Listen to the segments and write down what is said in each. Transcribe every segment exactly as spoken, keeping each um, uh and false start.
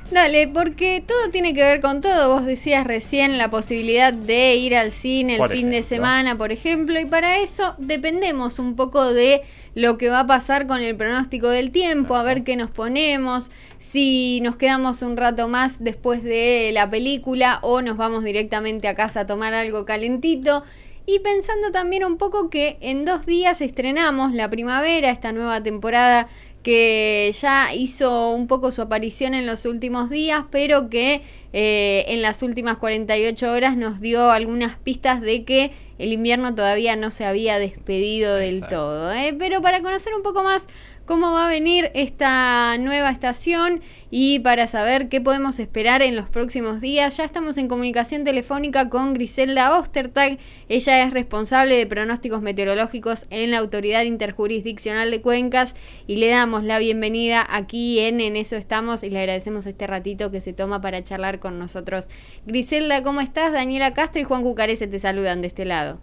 Dale, porque todo tiene que ver con todo. Vos decías recién la posibilidad de ir al cine el Por fin de ejemplo. semana, por ejemplo, y para eso dependemos un poco de lo que va a pasar con el pronóstico del tiempo, a ver qué nos ponemos, si nos quedamos un rato más después de la película o nos vamos directamente a casa a tomar algo calentito. Y pensando también un poco que en dos días estrenamos La Primavera, esta nueva temporada que ya hizo un poco su aparición en los últimos días, pero que eh, en las últimas cuarenta y ocho horas nos dio algunas pistas de que el invierno todavía no se había despedido del Exacto. todo, ¿eh? Pero para conocer un poco más cómo va a venir esta nueva estación y para saber qué podemos esperar en los próximos días, ya estamos en comunicación telefónica con Griselda Ostertag. Ella es responsable de pronósticos meteorológicos en la Autoridad Interjurisdiccional de Cuencas y le damos la bienvenida aquí en En Eso Estamos y le agradecemos este ratito que se toma para charlar con nosotros. Griselda, ¿cómo estás? Daniela Castro y Juan Cucarese te saludan de este lado.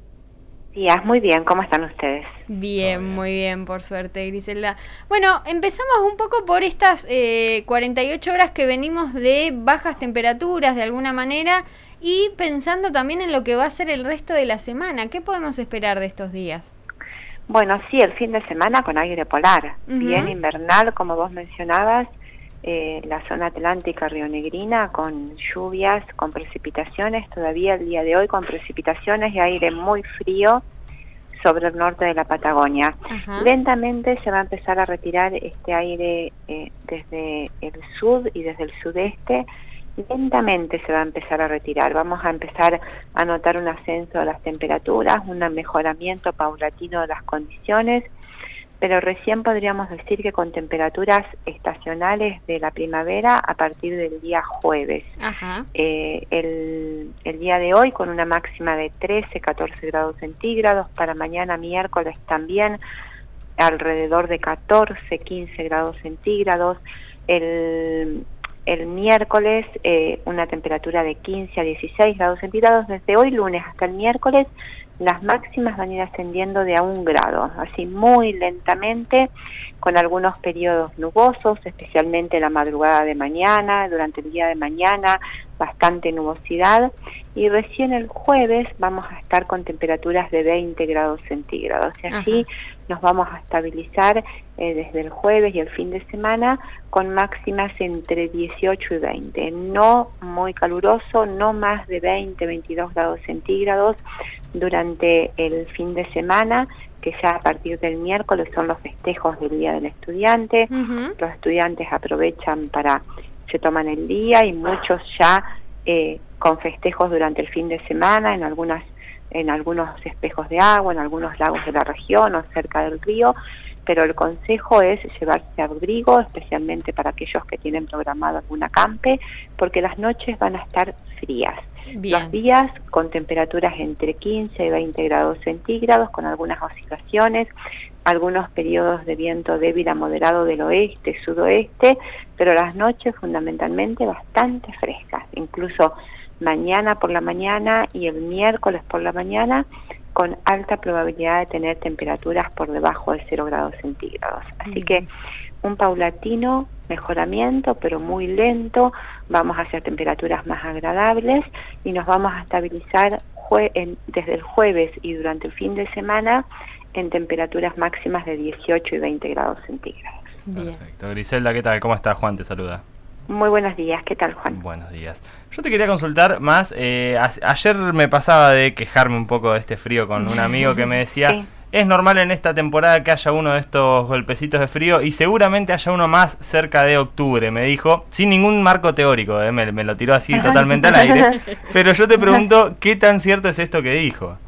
Días, muy bien, ¿cómo están ustedes? Bien, bien, muy bien, por suerte, Griselda. Bueno, empezamos un poco por estas eh, cuarenta y ocho horas que venimos de bajas temperaturas de alguna manera y pensando también en lo que va a ser el resto de la semana. ¿Qué podemos esperar de estos días? Bueno, sí, el fin de semana con aire polar, uh-huh. bien invernal, como vos mencionabas, eh, la zona atlántica rionegrina con lluvias, con precipitaciones, todavía el día de hoy con precipitaciones y aire muy frío sobre el norte de la Patagonia. Uh-huh. Lentamente se va a empezar a retirar este aire eh, desde el sur y desde el sudeste, lentamente se va a empezar a retirar. Vamos a empezar a notar un ascenso de las temperaturas, un mejoramiento paulatino de las condiciones, pero recién podríamos decir que con temperaturas estacionales de la primavera a partir del día jueves. Uh-huh. Eh, el, el día de hoy con una máxima de trece, catorce grados centígrados, para mañana miércoles también alrededor de catorce, quince grados centígrados. El, el miércoles eh, una temperatura de quince a dieciséis grados centígrados. Desde hoy lunes hasta el miércoles las máximas van a ir ascendiendo de a un grado, así muy lentamente, con algunos periodos nubosos, especialmente la madrugada de mañana, durante el día de mañana, bastante nubosidad, y recién el jueves vamos a estar con temperaturas de veinte grados centígrados, y así Ajá. nos vamos a estabilizar eh, desde el jueves y el fin de semana con máximas entre dieciocho y veinte, no muy caluroso, no más de veinte, veintidós grados centígrados durante el fin de semana, que ya a partir del miércoles son los festejos del Día del Estudiante. Uh-huh. Los estudiantes aprovechan para, se toman el día y muchos ya eh, con festejos durante el fin de semana en algunas en algunos espejos de agua, en algunos lagos de la región o cerca del río, pero el consejo es llevarse abrigo, especialmente para aquellos que tienen programado algún acampe, porque las noches van a estar frías. Bien. Los días con temperaturas entre quince y veinte grados centígrados, con algunas oscilaciones, algunos periodos de viento débil a moderado del oeste, sudoeste, pero las noches fundamentalmente bastante frescas, incluso mañana por la mañana y el miércoles por la mañana, con alta probabilidad de tener temperaturas por debajo de cero grados centígrados. Así que un paulatino mejoramiento, pero muy lento, vamos hacia temperaturas más agradables y nos vamos a estabilizar jue- en, desde el jueves y durante el fin de semana en temperaturas máximas de dieciocho y veinte grados centígrados. Perfecto. Griselda, ¿qué tal? ¿Cómo estás? Juan te saluda. Muy buenos días, ¿qué tal, Juan? Buenos días. Yo te quería consultar más, eh, a, ayer me pasaba de quejarme un poco de este frío con un amigo que me decía, sí. Es normal en esta temporada que haya uno de estos golpecitos de frío y seguramente haya uno más cerca de octubre, me dijo, sin ningún marco teórico, eh, me, me lo tiró así totalmente al aire, pero yo te pregunto, ¿qué tan cierto es esto que dijo?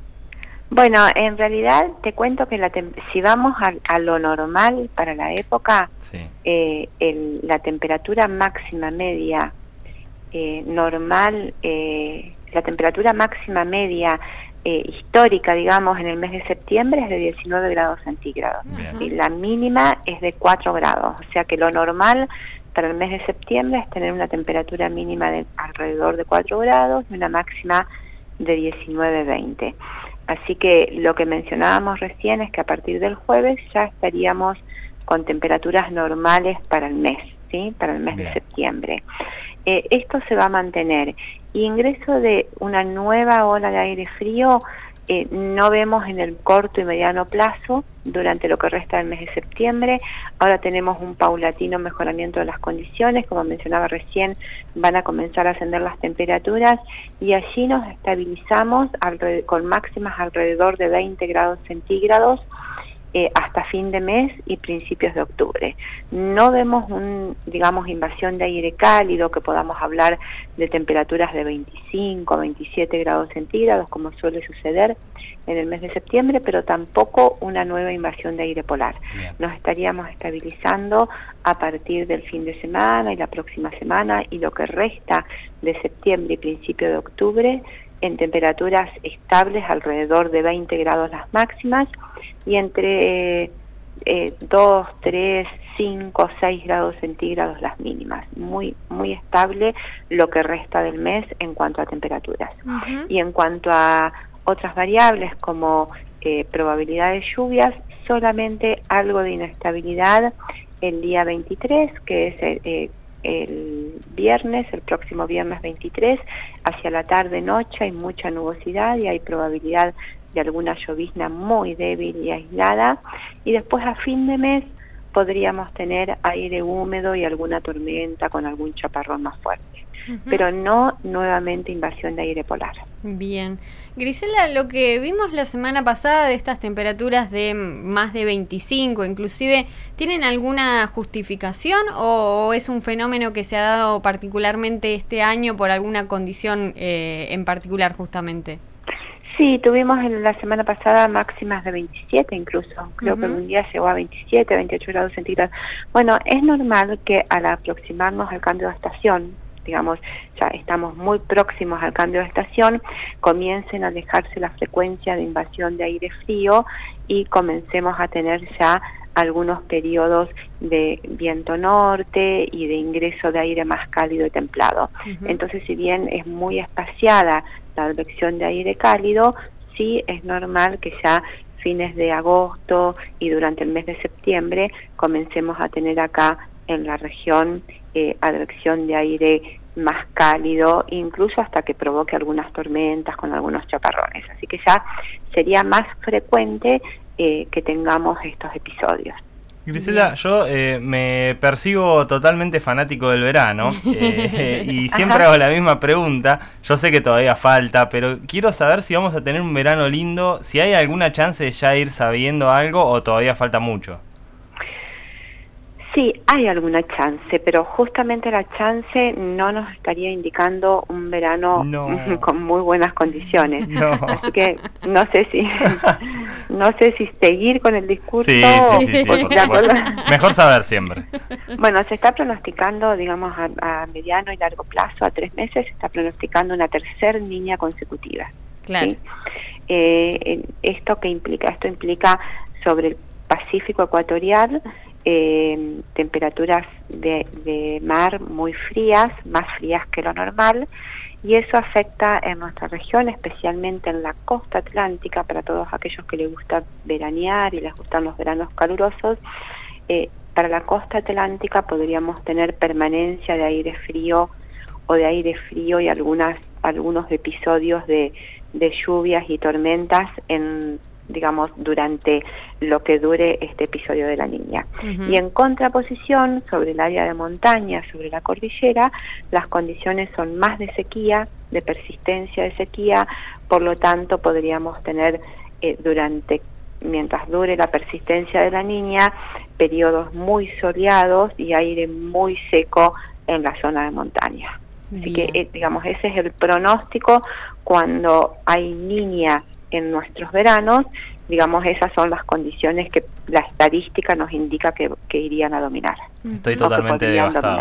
Bueno, en realidad te cuento que la tem- si vamos a, a lo normal para la época, sí. eh, el, la temperatura máxima media eh, normal, eh, la temperatura máxima media eh, histórica, digamos, en el mes de septiembre es de diecinueve grados centígrados. Bien. Y la mínima es de cuatro grados, o sea que lo normal para el mes de septiembre es tener una temperatura mínima de alrededor de cuatro grados y una máxima de diecinueve, veinte. Así que lo que mencionábamos recién es que a partir del jueves ya estaríamos con temperaturas normales para el mes, ¿sí? Para el mes Bien. de septiembre. Eh, esto se va a mantener. Ingreso de una nueva ola de aire frío eh, no vemos en el corto y mediano plazo durante lo que resta del mes de septiembre. Ahora tenemos un paulatino mejoramiento de las condiciones, como mencionaba recién, van a comenzar a ascender las temperaturas y allí nos estabilizamos con máximas alrededor de veinte grados centígrados eh, hasta fin de mes y principios de octubre. No vemos un, digamos, invasión de aire cálido, que podamos hablar de temperaturas de veinticinco, veintisiete grados centígrados, como suele suceder en el mes de septiembre, pero tampoco una nueva invasión de aire polar. Bien. Nos estaríamos estabilizando a partir del fin de semana y la próxima semana y lo que resta de septiembre y principio de octubre en temperaturas estables alrededor de veinte grados las máximas y entre eh, dos, tres, cinco, seis grados centígrados las mínimas. Muy, muy estable lo que resta del mes en cuanto a temperaturas. Uh-huh. Y en cuanto a otras variables como eh, probabilidad de lluvias, solamente algo de inestabilidad el día veintitrés, que es el, eh, el viernes, el próximo viernes veintitrés, hacia la tarde-noche hay mucha nubosidad y hay probabilidad de alguna llovizna muy débil y aislada, y después a fin de mes podríamos tener aire húmedo y alguna tormenta con algún chaparrón más fuerte, uh-huh. pero no nuevamente invasión de aire polar. Bien. Grisela, lo que vimos la semana pasada de estas temperaturas de más de veinticinco, inclusive, ¿tienen alguna justificación o es un fenómeno que se ha dado particularmente este año por alguna condición eh, en particular justamente? Sí, tuvimos en la semana pasada máximas de veintisiete incluso, creo uh-huh. que un día llegó a veintisiete, veintiocho grados centígrados. Bueno, es normal que al aproximarnos al cambio de estación, digamos, ya estamos muy próximos al cambio de estación, comiencen a alejarse la frecuencia de invasión de aire frío y comencemos a tener ya algunos periodos de viento norte y de ingreso de aire más cálido y templado. Uh-huh. Entonces, si bien es muy espaciada la advección de aire cálido, sí es normal que ya fines de agosto y durante el mes de septiembre comencemos a tener acá en la región eh, advección de aire más cálido, incluso hasta que provoque algunas tormentas con algunos chaparrones. Así que ya sería más frecuente eh, que tengamos estos episodios. Grisela, yo eh, me percibo totalmente fanático del verano eh, y siempre hago la misma pregunta. Yo sé que todavía falta, pero quiero saber si vamos a tener un verano lindo, si hay alguna chance de ya ir sabiendo algo o todavía falta mucho. Sí, hay alguna chance, pero justamente la chance no nos estaría indicando un verano no. con muy buenas condiciones. No. Así que no sé si no sé si seguir con el discurso. Sí, sí, sí, sí, por supuesto. Mejor saber siempre. Bueno, se está pronosticando, digamos, a, a mediano y largo plazo, a tres meses, se está pronosticando una tercer niña consecutiva. Claro. ¿Sí? Eh, esto que implica, esto implica sobre el Pacífico ecuatorial, Eh, temperaturas de, de mar muy frías, más frías que lo normal, y eso afecta en nuestra región, especialmente en la costa atlántica, para todos aquellos que les gusta veranear y les gustan los veranos calurosos. Eh, para la costa atlántica podríamos tener permanencia de aire frío o de aire frío y algunas algunos episodios de, de lluvias y tormentas en digamos, durante lo que dure este episodio de la niña. Uh-huh. Y en contraposición, sobre el área de montaña, sobre la cordillera, las condiciones son más de sequía, de persistencia de sequía, por lo tanto podríamos tener eh, durante, mientras dure la persistencia de la niña, periodos muy soleados y aire muy seco en la zona de montaña. Bien. Así que, eh, digamos, ese es el pronóstico cuando hay niña en nuestros veranos, digamos, esas son las condiciones que la estadística nos indica que, que irían a dominar. Estoy totalmente devastado.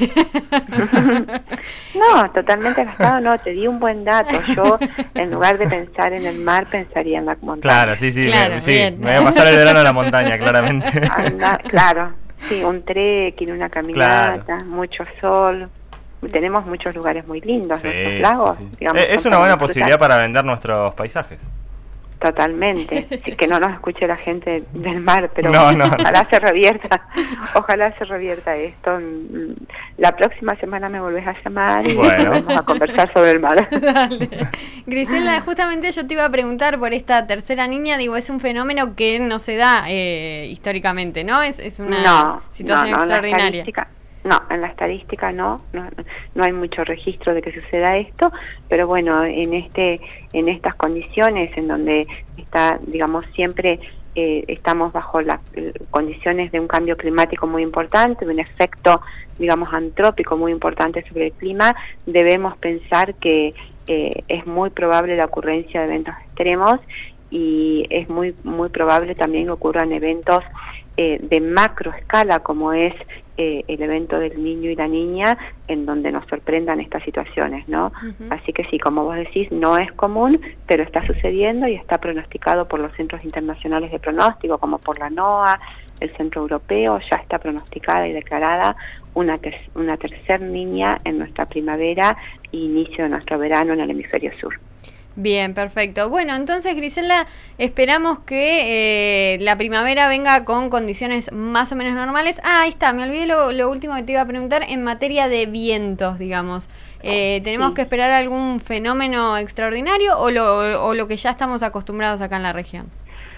No, totalmente devastado no, te di un buen dato. Yo, en lugar de pensar en el mar, pensaría en la montaña. Claro, sí, sí, claro, me, sí me voy a pasar el verano en la montaña, claramente. Anda, claro, sí, un trekking, una caminata, claro. Mucho sol. Tenemos muchos lugares muy lindos, sí, nuestros lagos. Sí, sí. Digamos, es una buena posibilidad para vender nuestros paisajes. Totalmente, sí, que no nos escuche la gente del mar, pero no, no, ojalá no. se revierta, ojalá se revierta esto. La próxima semana me volvés a llamar y bueno. vamos a conversar sobre el mar. Dale. Griselda, justamente yo te iba a preguntar por esta tercera niña, digo, es un fenómeno que no se da eh, históricamente, ¿no? Es, es una no, situación no, no, extraordinaria. No, en la estadística no, no, no hay mucho registro de que suceda esto, pero bueno, en este, en estas condiciones en donde está, digamos, siempre eh, estamos bajo las eh, condiciones de un cambio climático muy importante, de un efecto, digamos, antrópico muy importante sobre el clima, debemos pensar que eh, es muy probable la ocurrencia de eventos extremos y es muy, muy probable también que ocurran eventos eh, de macro escala, como es Eh, el evento del niño y la niña, en donde nos sorprendan estas situaciones, ¿no? Uh-huh. Así que sí, como vos decís, no es común, pero está sucediendo y está pronosticado por los centros internacionales de pronóstico, como por la NOAA, el Centro Europeo, ya está pronosticada y declarada una, ter- una tercer niña en nuestra primavera e inicio de nuestro verano en el hemisferio sur. Bien, perfecto. Bueno, entonces, Griselda, esperamos que eh, la primavera venga con condiciones más o menos normales. Ah, ahí está, me olvidé lo, lo último que te iba a preguntar en materia de vientos, digamos. Eh, ¿Tenemos sí. que esperar algún fenómeno extraordinario o lo, o lo que ya estamos acostumbrados acá en la región?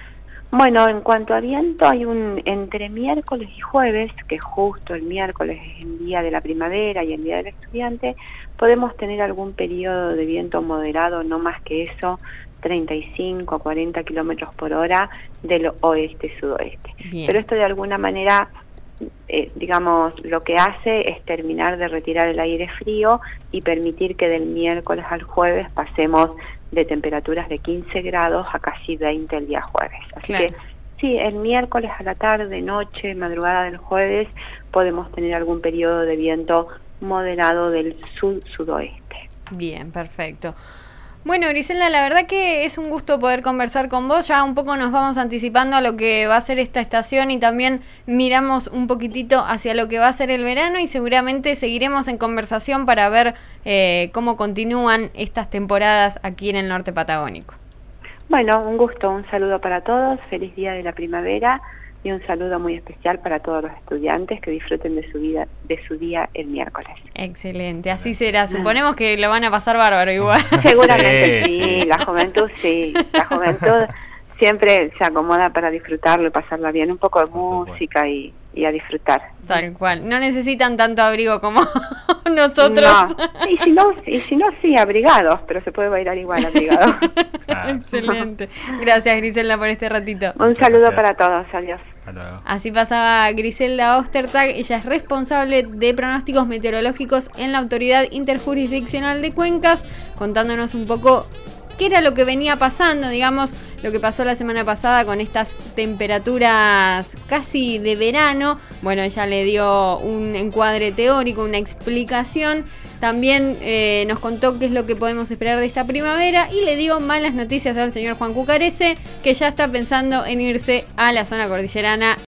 Bueno, en cuanto a viento, hay un entre miércoles y jueves, que justo el miércoles es el día de la primavera y el día del estudiante, podemos tener algún periodo de viento moderado, no más que eso, treinta y cinco a cuarenta kilómetros por hora del oeste-sudoeste. Pero esto de alguna manera, eh, digamos, lo que hace es terminar de retirar el aire frío y permitir que del miércoles al jueves pasemos de temperaturas de quince grados a casi veinte el día jueves. Así claro. que sí, el miércoles a la tarde, noche, madrugada del jueves, podemos tener algún periodo de viento moderado del sur-sudoeste. Bien, perfecto. Bueno, Griselda, la verdad que es un gusto poder conversar con vos. Ya un poco nos vamos anticipando a lo que va a ser esta estación y también miramos un poquitito hacia lo que va a ser el verano y seguramente seguiremos en conversación para ver eh, cómo continúan estas temporadas aquí en el norte patagónico. Bueno, un gusto, un saludo para todos, feliz día de la primavera y un saludo muy especial para todos los estudiantes que disfruten de su vida, de su día el miércoles. Excelente, así será. Suponemos que lo van a pasar bárbaro igual. Seguramente sí, sí, la juventud sí, la juventud siempre se acomoda para disfrutarlo y pasarla bien, un poco de música y, y a disfrutar. Tal cual, no necesitan tanto abrigo como nosotros. No, y si no, y si no sí, abrigados, pero se puede bailar igual abrigados. Claro. Excelente. Gracias, Griselda, por este ratito. Un saludo para todos, adiós. Así pasaba Griselda Ostertag, ella es responsable de pronósticos meteorológicos en la Autoridad Interjurisdiccional de Cuencas, contándonos un poco qué era lo que venía pasando, digamos, lo que pasó la semana pasada con estas temperaturas casi de verano. Bueno, ella le dio un encuadre teórico, una explicación. También eh, nos contó qué es lo que podemos esperar de esta primavera y le dio malas noticias al señor Juan Cucarese, que ya está pensando en irse a la zona cordillerana